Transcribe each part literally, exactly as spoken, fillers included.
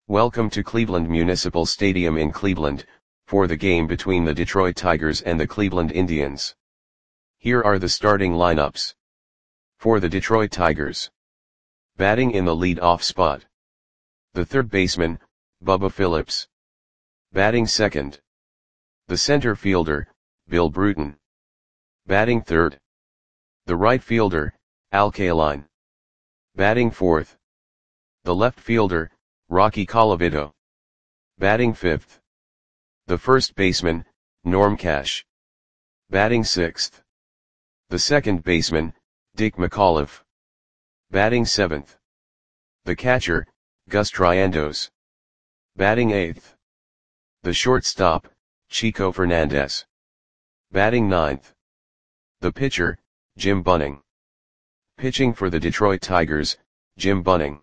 Welcome to Cleveland Municipal Stadium in Cleveland, for the game between the Detroit Tigers and the Cleveland Indians. Here are the starting lineups. For the Detroit Tigers. Batting in the lead-off spot. The third baseman, Bubba Phillips. Batting second. The center fielder, Bill Bruton. Batting third. The right fielder, Al Kaline. Batting fourth. The left fielder, Rocky Colavito. Batting fifth. The first baseman, Norm Cash. Batting sixth. The second baseman, Dick McAuliffe. Batting seventh. The catcher, Gus Triandos. Batting eighth. The shortstop, Chico Fernandez. Batting ninth. The pitcher, Jim Bunning. Pitching for the Detroit Tigers, Jim Bunning.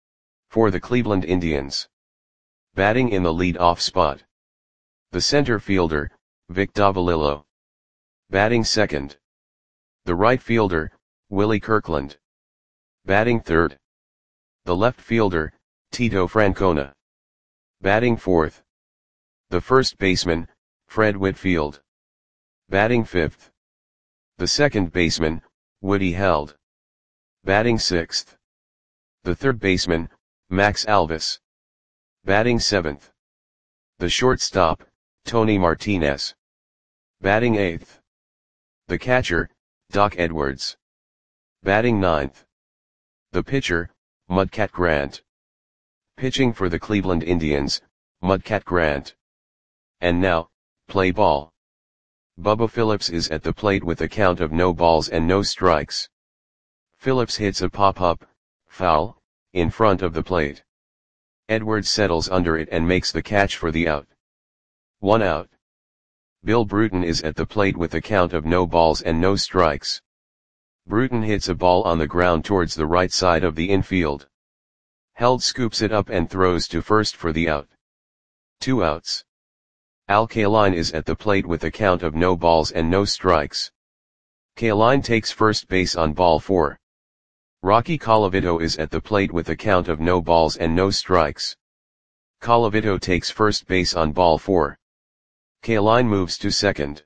For the Cleveland Indians. Batting in the lead-off spot. The center fielder, Vic Davalillo. Batting second. The right fielder, Willie Kirkland. Batting third. The left fielder, Tito Francona. Batting fourth. The first baseman, Fred Whitfield. Batting fifth. The second baseman, Woody Held. Batting sixth. The third baseman, Max Alvis. Batting seventh. The shortstop, Tony Martinez. Batting eighth. The catcher, Doc Edwards. Batting ninth. The pitcher, Mudcat Grant. Pitching for the Cleveland Indians, Mudcat Grant. And now, play ball. Bubba Phillips is at the plate with a count of no balls and no strikes. Phillips hits a pop-up, foul, in front of the plate. Edwards settles under it and makes the catch for the out. One out. Bill Bruton is at the plate with a count of no balls and no strikes. Bruton hits a ball on the ground towards the right side of the infield. Held scoops it up and throws to first for the out. Two outs. Al Kaline is at the plate with a count of no balls and no strikes. Kaline takes first base on ball four. Rocky Colavito is at the plate with a count of no balls and no strikes. Colavito takes first base on ball four. Kaline moves to second.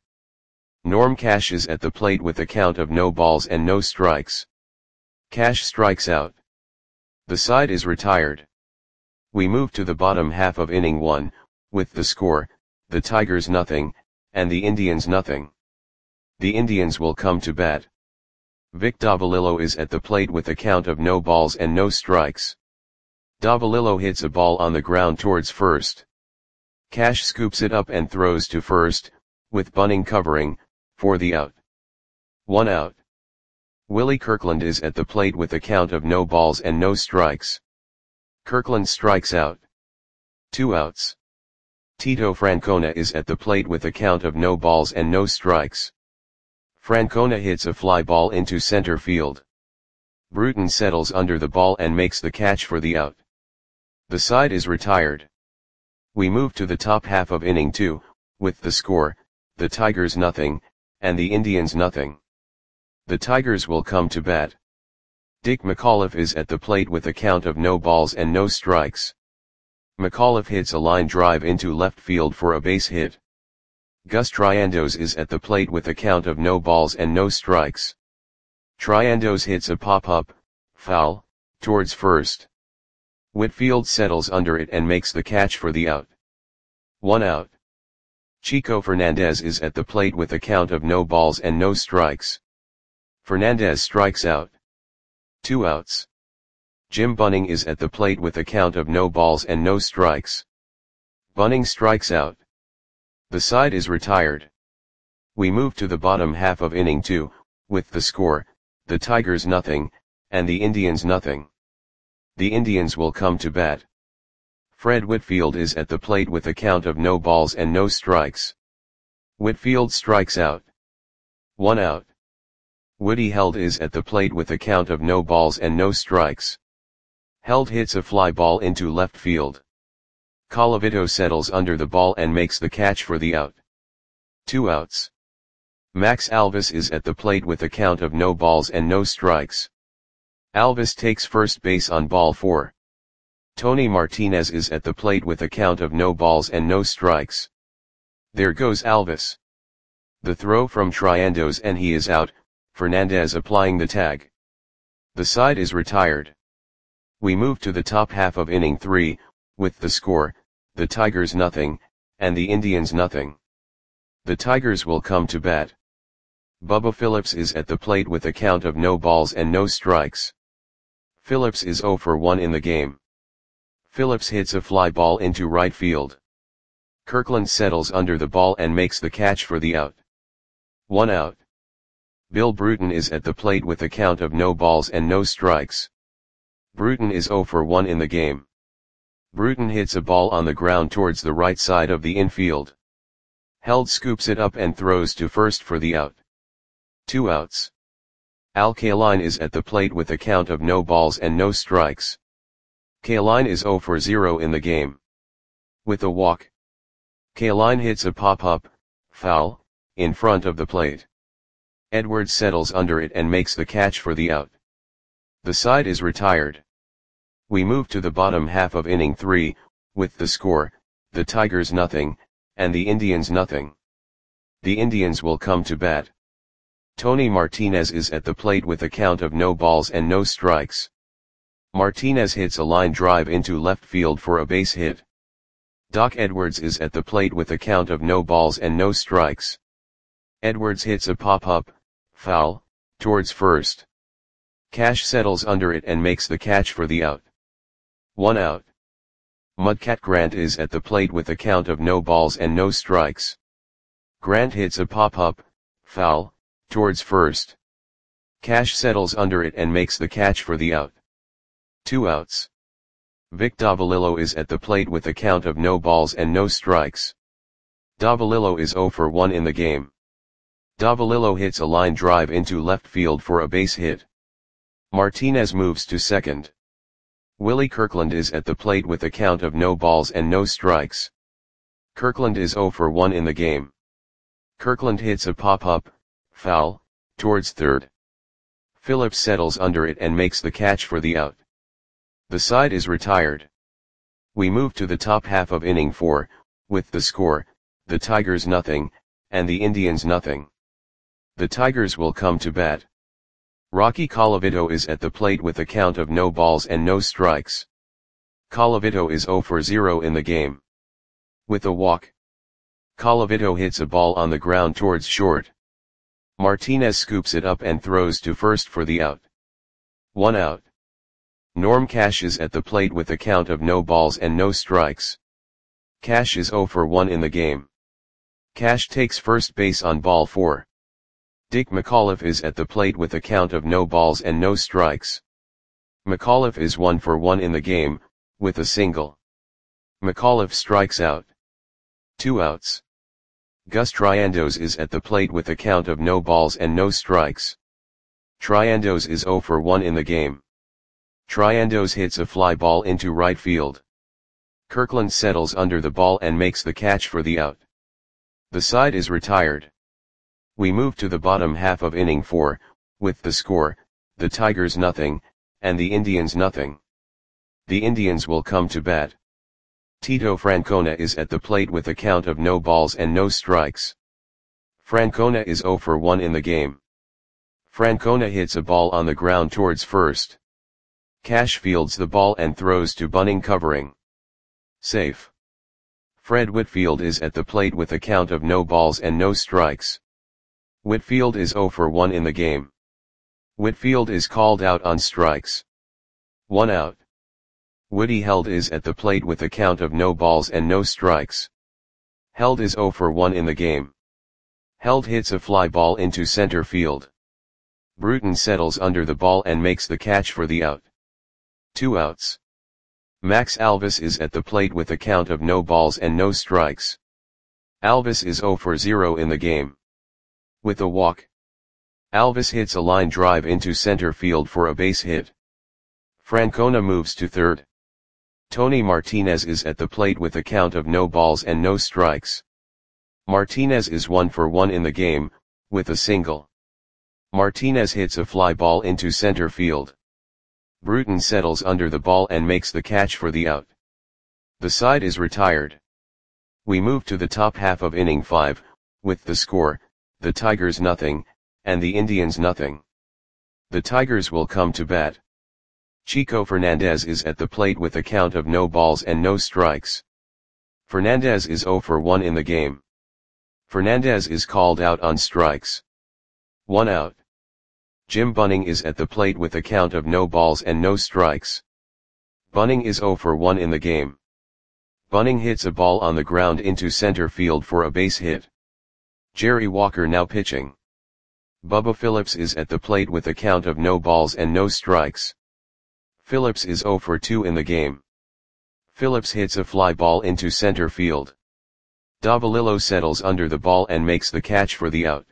Norm Cash is at the plate with a count of no balls and no strikes. Cash strikes out. The side is retired. We move to the bottom half of inning one, with the score, the Tigers nothing, and the Indians nothing. The Indians will come to bat. Vic Davalillo is at the plate with a count of no balls and no strikes. Davalillo hits a ball on the ground towards first. Cash scoops it up and throws to first, with Bunning covering, for the out. One out. Willie Kirkland is at the plate with a count of no balls and no strikes. Kirkland strikes out. Two outs. Tito Francona is at the plate with a count of no balls and no strikes. Francona hits a fly ball into center field. Bruton settles under the ball and makes the catch for the out. The side is retired. We move to the top half of inning two, with the score, the Tigers nothing, and the Indians nothing. The Tigers will come to bat. Dick McAuliffe is at the plate with a count of no balls and no strikes. McAuliffe hits a line drive into left field for a base hit. Gus Triandos is at the plate with a count of no balls and no strikes. Triandos hits a pop-up, foul, towards first. Whitfield settles under it and makes the catch for the out. One out. Chico Fernandez is at the plate with a count of no balls and no strikes. Fernandez strikes out. Two outs. Jim Bunning is at the plate with a count of no balls and no strikes. Bunning strikes out. The side is retired. We move to the bottom half of inning two, with the score, the Tigers nothing, and the Indians nothing. The Indians will come to bat. Fred Whitfield is at the plate with a count of no balls and no strikes. Whitfield strikes out. One out. Woody Held is at the plate with a count of no balls and no strikes. Held hits a fly ball into left field. Colavito settles under the ball and makes the catch for the out. Two outs. Max Alvis is at the plate with a count of no balls and no strikes. Alvis takes first base on ball four. Tony Martinez is at the plate with a count of no balls and no strikes. There goes Alvis. The throw from Triandos and he is out, Fernandez applying the tag. The side is retired. We move to the top half of inning three, with the score, the Tigers nothing, and the Indians nothing. The Tigers will come to bat. Bubba Phillips is at the plate with a count of no balls and no strikes. Phillips is oh for one in the game. Phillips hits a fly ball into right field. Kirkland settles under the ball and makes the catch for the out. One out. Bill Bruton is at the plate with a count of no balls and no strikes. Bruton is oh for one in the game. Bruton hits a ball on the ground towards the right side of the infield. Held scoops it up and throws to first for the out. Two outs. Al Kaline is at the plate with a count of no balls and no strikes. Kaline is oh for zero in the game. With a walk. Kaline hits a pop-up, foul, in front of the plate. Edwards settles under it and makes the catch for the out. The side is retired. We move to the bottom half of inning three, with the score, the Tigers nothing, and the Indians nothing. The Indians will come to bat. Tony Martinez is at the plate with a count of no balls and no strikes. Martinez hits a line drive into left field for a base hit. Doc Edwards is at the plate with a count of no balls and no strikes. Edwards hits a pop-up, foul, towards first. Cash settles under it and makes the catch for the out. One out. Mudcat Grant is at the plate with a count of no balls and no strikes. Grant hits a pop-up, foul, towards first. Cash settles under it and makes the catch for the out. Two outs. Vic Davalillo is at the plate with a count of no balls and no strikes. Davalillo is oh for one in the game. Davalillo hits a line drive into left field for a base hit. Martinez moves to second. Willie Kirkland is at the plate with a count of no balls and no strikes. Kirkland is oh for one in the game. Kirkland hits a pop-up, foul, towards third. Phillips settles under it and makes the catch for the out. The side is retired. We move to the top half of inning four, with the score, the Tigers nothing, and the Indians nothing. The Tigers will come to bat. Rocky Colavito is at the plate with a count of no balls and no strikes. Colavito is oh for zero in the game. With a walk. Colavito hits a ball on the ground towards short. Martinez scoops it up and throws to first for the out. One out. Norm Cash is at the plate with a count of no balls and no strikes. Cash is oh for one in the game. Cash takes first base on ball four. Dick McAuliffe is at the plate with a count of no balls and no strikes. McAuliffe is one for one in the game, with a single. McAuliffe strikes out. Two outs. Gus Triandos is at the plate with a count of no balls and no strikes. Triandos is oh for one in the game. Triandos hits a fly ball into right field. Kirkland settles under the ball and makes the catch for the out. The side is retired. We move to the bottom half of inning four, with the score, the Tigers nothing, and the Indians nothing. The Indians will come to bat. Tito Francona is at the plate with a count of no balls and no strikes. Francona is oh for one in the game. Francona hits a ball on the ground towards first. Cash fields the ball and throws to Bunning covering. Safe. Fred Whitfield is at the plate with a count of no balls and no strikes. Whitfield is oh for one in the game. Whitfield is called out on strikes. One out. Woody Held is at the plate with a count of no balls and no strikes. Held is oh for one in the game. Held hits a fly ball into center field. Bruton settles under the ball and makes the catch for the out. Two outs. Max Alvis is at the plate with a count of no balls and no strikes. Alvis is oh for zero in the game. With a walk. Alvis hits a line drive into center field for a base hit. Francona moves to third. Tony Martinez is at the plate with a count of no balls and no strikes. Martinez is one for one in the game, with a single. Martinez hits a fly ball into center field. Bruton settles under the ball and makes the catch for the out. The side is retired. We move to the top half of inning five, with the score, the Tigers nothing, and the Indians nothing. The Tigers will come to bat. Chico Fernandez is at the plate with a count of no balls and no strikes. Fernandez is oh for one in the game. Fernandez is called out on strikes. One out. Jim Bunning is at the plate with a count of no balls and no strikes. Bunning is oh for one in the game. Bunning hits a ball on the ground into center field for a base hit. Jerry Walker now pitching. Bubba Phillips is at the plate with a count of no balls and no strikes. Phillips is oh for two in the game. Phillips hits a fly ball into center field. Davalillo settles under the ball and makes the catch for the out.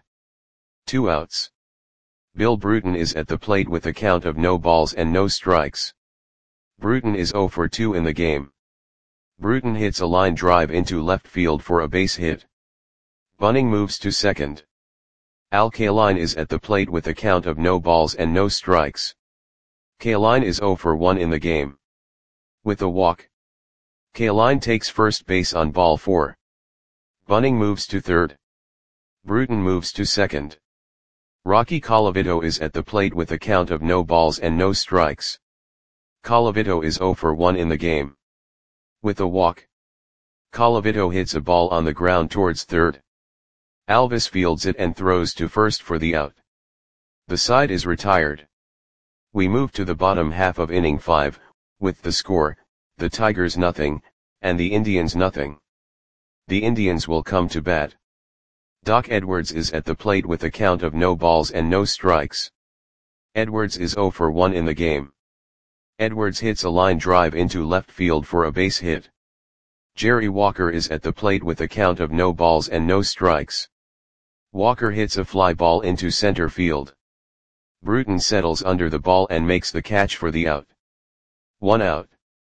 Two outs. Bill Bruton is at the plate with a count of no balls and no strikes. Bruton is oh for two in the game. Bruton hits a line drive into left field for a base hit. Bunning moves to second. Al Kaline is at the plate with a count of no balls and no strikes. Kaline is oh for one in the game. With a walk, Kaline takes first base on ball four. Bunning moves to third. Bruton moves to second. Rocky Colavito is at the plate with a count of no balls and no strikes. Colavito is oh for one in the game. With a walk, Colavito hits a ball on the ground towards third. Alvis fields it and throws to first for the out. The side is retired. We move to the bottom half of inning five, with the score, the Tigers nothing, and the Indians nothing. The Indians will come to bat. Doc Edwards is at the plate with a count of no balls and no strikes. Edwards is oh for one in the game. Edwards hits a line drive into left field for a base hit. Jerry Walker is at the plate with a count of no balls and no strikes. Walker hits a fly ball into center field. Bruton settles under the ball and makes the catch for the out. One out.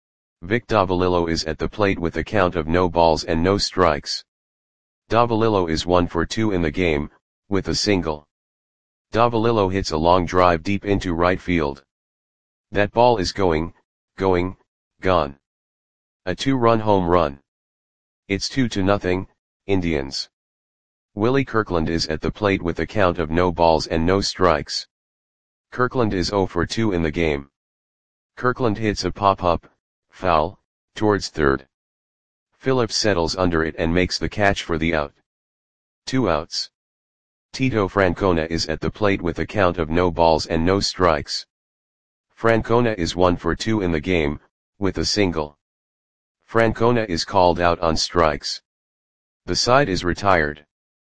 Vic Davalillo is at the plate with a count of no balls and no strikes. Davalillo is one for two in the game, with a single. Davalillo hits a long drive deep into right field. That ball is going, going, gone. A two-run home run. It's two to nothing, Indians. Willie Kirkland is at the plate with a count of no balls and no strikes. Kirkland is oh for two in the game. Kirkland hits a pop-up, foul, towards third. Phillips settles under it and makes the catch for the out. Two outs. Tito Francona is at the plate with a count of no balls and no strikes. Francona is one for two in the game, with a single. Francona is called out on strikes. The side is retired.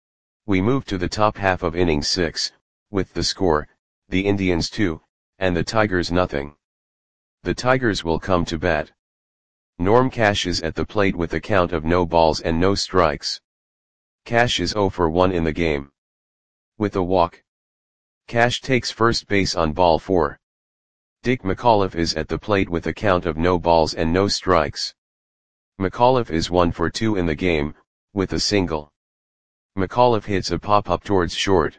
We move to the top half of inning six, with the score, the Indians two, and the Tigers nothing. The Tigers will come to bat. Norm Cash is at the plate with a count of no balls and no strikes. Cash is oh for one in the game. With a walk, Cash takes first base on ball four. Dick McAuliffe is at the plate with a count of no balls and no strikes. McAuliffe is one for two in the game, with a single. McAuliffe hits a pop-up towards short.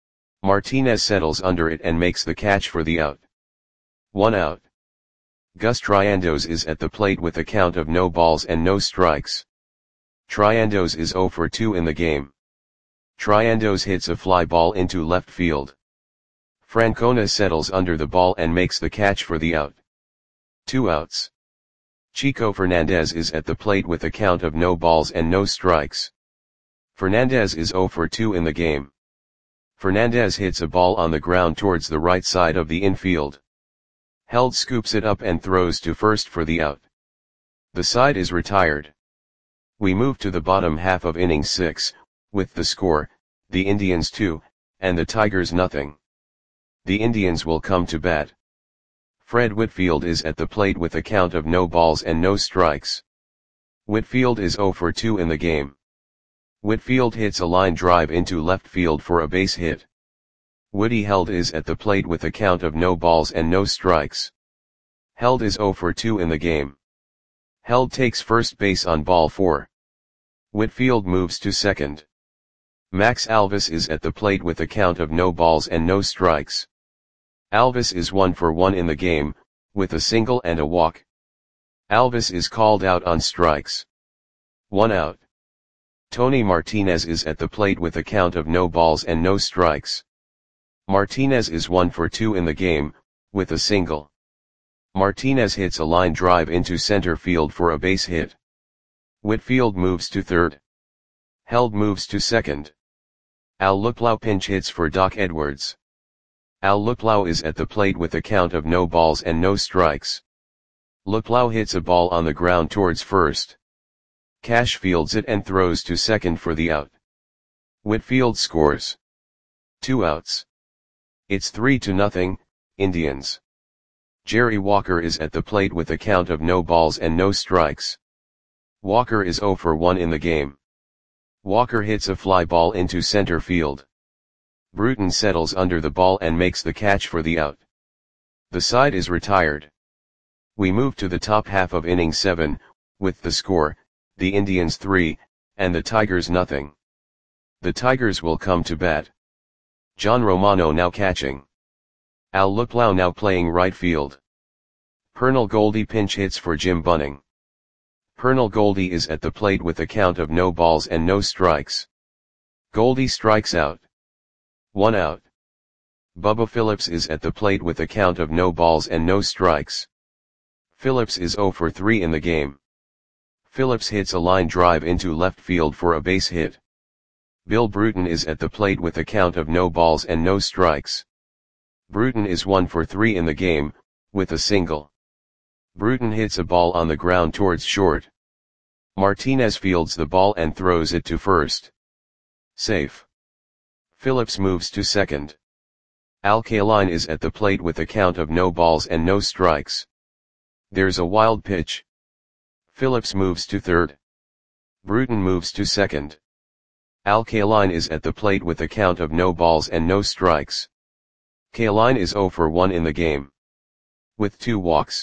Martinez settles under it and makes the catch for the out. One out. Gus Triandos is at the plate with a count of no balls and no strikes. Triandos is oh for two in the game. Triandos hits a fly ball into left field. Francona settles under the ball and makes the catch for the out. Two outs. Chico Fernandez is at the plate with a count of no balls and no strikes. Fernandez is oh for two in the game. Fernandez hits a ball on the ground towards the right side of the infield. Held scoops it up and throws to first for the out. The side is retired. We move to the bottom half of inning six, with the score, the Indians two, and the Tigers nothing. The Indians will come to bat. Fred Whitfield is at the plate with a count of no balls and no strikes. Whitfield is oh for two in the game. Whitfield hits a line drive into left field for a base hit. Woody Held is at the plate with a count of no balls and no strikes. Held is oh for two in the game. Held takes first base on ball four. Whitfield moves to second. Max Alvis is at the plate with a count of no balls and no strikes. Alvis is one for one in the game, with a single and a walk. Alvis is called out on strikes. One out. Tony Martinez is at the plate with a count of no balls and no strikes. Martinez is one for two in the game, with a single. Martinez hits a line drive into center field for a base hit. Whitfield moves to third. Held moves to second. Al Luplow pinch hits for Doc Edwards. Al Luplow is at the plate with a count of no balls and no strikes. Luplow hits a ball on the ground towards first. Cash fields it and throws to second for the out. Whitfield scores. Two outs. It's three to nothing, Indians. Jerry Walker is at the plate with a count of no balls and no strikes. Walker is oh for one in the game. Walker hits a fly ball into center field. Bruton settles under the ball and makes the catch for the out. The side is retired. We move to the top half of inning seven, with the score, the Indians three, and the Tigers nothing. The Tigers will come to bat. John Romano now catching. Al Luplow now playing right field. Pernell Goldie pinch hits for Jim Bunning. Pernell Goldie is at the plate with a count of no balls and no strikes. Goldie strikes out. One out. Bubba Phillips is at the plate with a count of no balls and no strikes. Phillips is oh for three in the game. Phillips hits a line drive into left field for a base hit. Bill Bruton is at the plate with a count of no balls and no strikes. Bruton is one for three in the game, with a single. Bruton hits a ball on the ground towards short. Martinez fields the ball and throws it to first. Safe. Phillips moves to second. Al Kaline is at the plate with a count of no balls and no strikes. There's a wild pitch. Phillips moves to third. Bruton moves to second. Al Kaline is at the plate with a count of no balls and no strikes. Kaline is oh for one in the game. With two walks.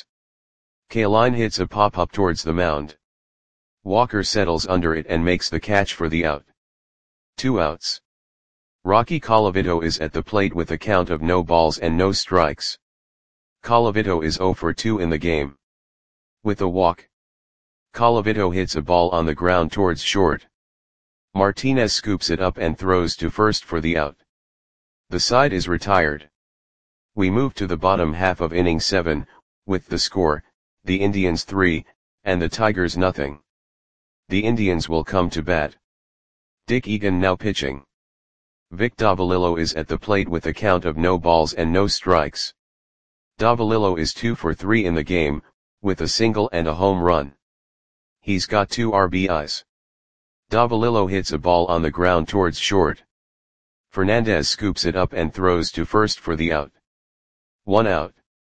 Kaline hits a pop-up towards the mound. Walker settles under it and makes the catch for the out. Two outs. Rocky Colavito is at the plate with a count of no balls and no strikes. Colavito is oh for two in the game. With a walk. Colavito hits a ball on the ground towards short. Martinez scoops it up and throws to first for the out. The side is retired. We move to the bottom half of inning seven, with the score, the Indians three, and the Tigers nothing. The Indians will come to bat. Dick Egan now pitching. Vic Davalillo is at the plate with a count of no balls and no strikes. Davalillo is two for three in the game, with a single and a home run. He's got two R B Is. Davalillo hits a ball on the ground towards short. Fernandez scoops it up and throws to first for the out. One out.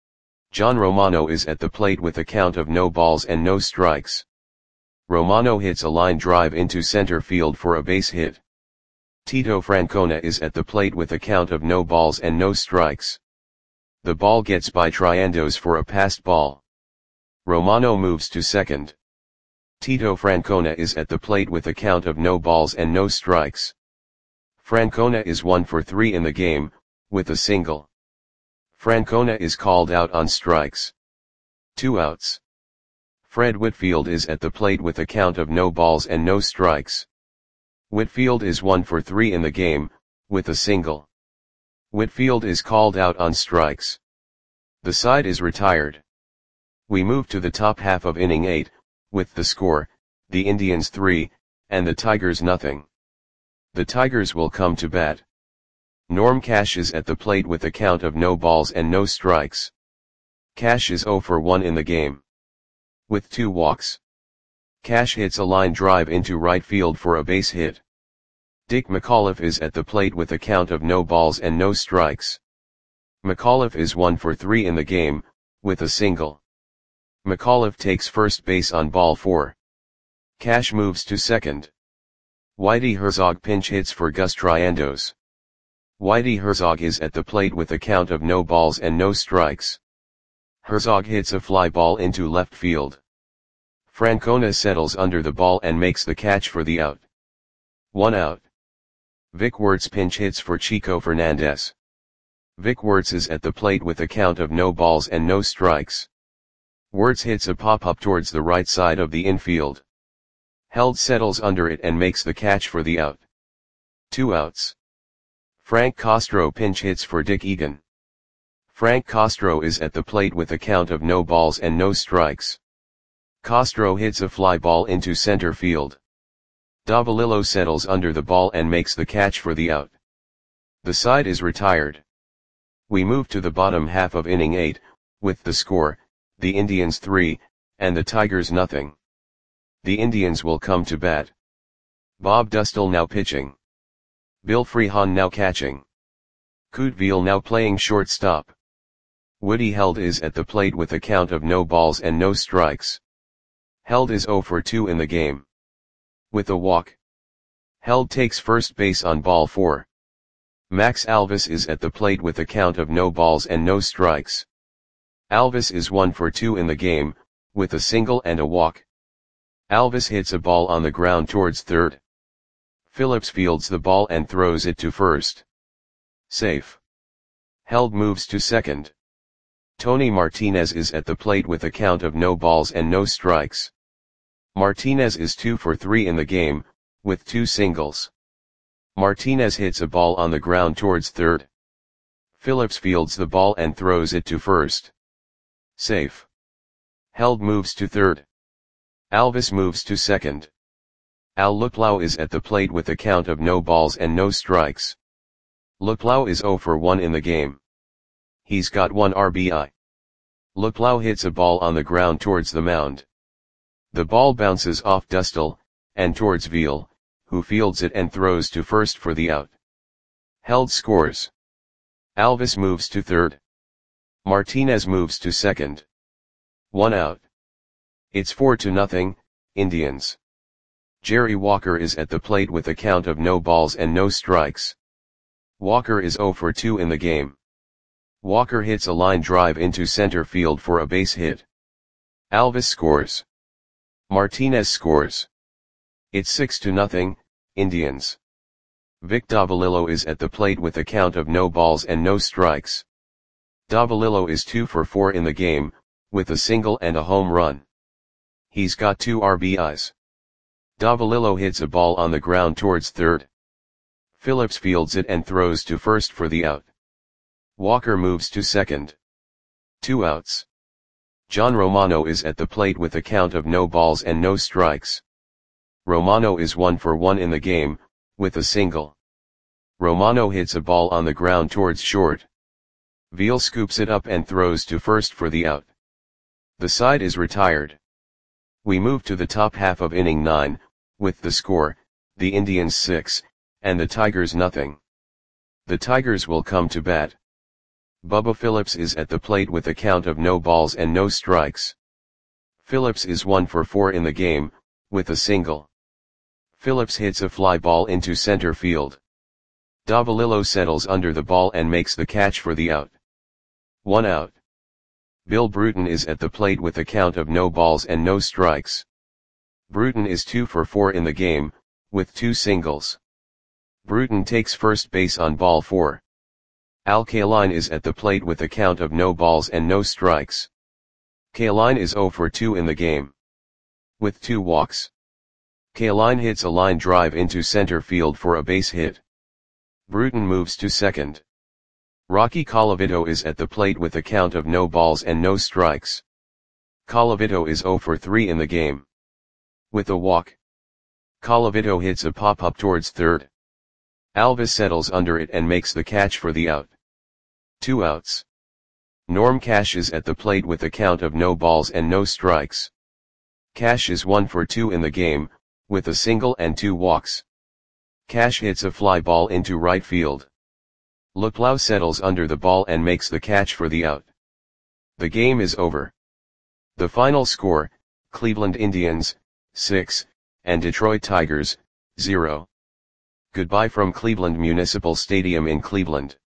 John Romano is at the plate with a count of no balls and no strikes. Romano hits a line drive into center field for a base hit. Tito Francona is at the plate with a count of no balls and no strikes. The ball gets by Triandos for a passed ball. Romano moves to second. Tito Francona is at the plate with a count of no balls and no strikes. Francona is one for three in the game, with a single. Francona is called out on strikes. Two outs. Fred Whitfield is at the plate with a count of no balls and no strikes. Whitfield is one for three in the game, with a single. Whitfield is called out on strikes. The side is retired. We move to the top half of inning eight, with the score, the Indians three, and the Tigers nothing. The Tigers will come to bat. Norm Cash is at the plate with a count of no balls and no strikes. Cash is oh for one in the game. With two walks. Cash hits a line drive into right field for a base hit. Dick McAuliffe is at the plate with a count of no balls and no strikes. McAuliffe is one for three in the game, with a single. McAuliffe takes first base on ball four. Cash moves to second. Whitey Herzog pinch hits for Gus Triandos. Whitey Herzog is at the plate with a count of no balls and no strikes. Herzog hits a fly ball into left field. Francona settles under the ball and makes the catch for the out. One out. Vic Wertz pinch hits for Chico Fernandez. Vic Wertz is at the plate with a count of no balls and no strikes. Wirtz hits a pop-up towards the right side of the infield. Held settles under it and makes the catch for the out. Two outs. Frank Castro pinch hits for Dick Egan. Frank Castro is at the plate with a count of no balls and no strikes. Castro hits a fly ball into center field. Davalillo settles under the ball and makes the catch for the out. The side is retired. We move to the bottom half of inning eight, with the score, the Indians three, and the Tigers nothing. The Indians will come to bat. Bob Dustil now pitching. Bill Freehan now catching. Couteville now playing shortstop. Woody Held is at the plate with a count of no balls and no strikes. Held is oh for two in the game. With a walk. Held takes first base on ball four. Max Alvis is at the plate with a count of no balls and no strikes. Alvis is one for two in the game, with a single and a walk. Alvis hits a ball on the ground towards third. Phillips fields the ball and throws it to first. Safe. Held moves to second. Tony Martinez is at the plate with a count of no balls and no strikes. Martinez is two for three in the game, with two singles. Martinez hits a ball on the ground towards third. Phillips fields the ball and throws it to first. Safe. Held moves to third. Alvis moves to second. Al Luplow is at the plate with a count of no balls and no strikes. Luplow is oh for one in the game. He's got one R B I. Luplow hits a ball on the ground towards the mound. The ball bounces off Dustil, and towards Veal, who fields it and throws to first for the out. Held scores. Alvis moves to third. Martinez moves to second. One out. It's four to nothing, Indians. Jerry Walker is at the plate with a count of no balls and no strikes. Walker is oh for two in the game. Walker hits a line drive into center field for a base hit. Alvis scores. Martinez scores. It's six to nothing, Indians. Vic Davalillo is at the plate with a count of no balls and no strikes. Davalillo is two for four in the game, with a single and a home run. He's got two R B Is. Davalillo hits a ball on the ground towards third. Phillips fields it and throws to first for the out. Walker moves to second. Two outs. John Romano is at the plate with a count of no balls and no strikes. Romano is one for one in the game, with a single. Romano hits a ball on the ground towards short. Veal scoops it up and throws to first for the out. The side is retired. We move to the top half of inning nine, with the score, the Indians six, and the Tigers nothing. The Tigers will come to bat. Bubba Phillips is at the plate with a count of no balls and no strikes. Phillips is one for four in the game, with a single. Phillips hits a fly ball into center field. Davalillo settles under the ball and makes the catch for the out. One out. Bill Bruton is at the plate with a count of no balls and no strikes. Bruton is two for four in the game, with two singles. Bruton takes first base on ball four. Al Kaline is at the plate with a count of no balls and no strikes. Kaline is oh for two in the game. With two walks. Kaline hits a line drive into center field for a base hit. Bruton moves to second. Rocky Colavito is at the plate with a count of no balls and no strikes. Colavito is oh for three in the game. With a walk. Colavito hits a pop-up towards third. Alvis settles under it and makes the catch for the out. Two outs. Norm Cash is at the plate with a count of no balls and no strikes. Cash is one for two in the game, with a single and two walks. Cash hits a fly ball into right field. Luplow settles under the ball and makes the catch for the out. The game is over. The final score, Cleveland Indians, six, and Detroit Tigers, zero. Goodbye from Cleveland Municipal Stadium in Cleveland.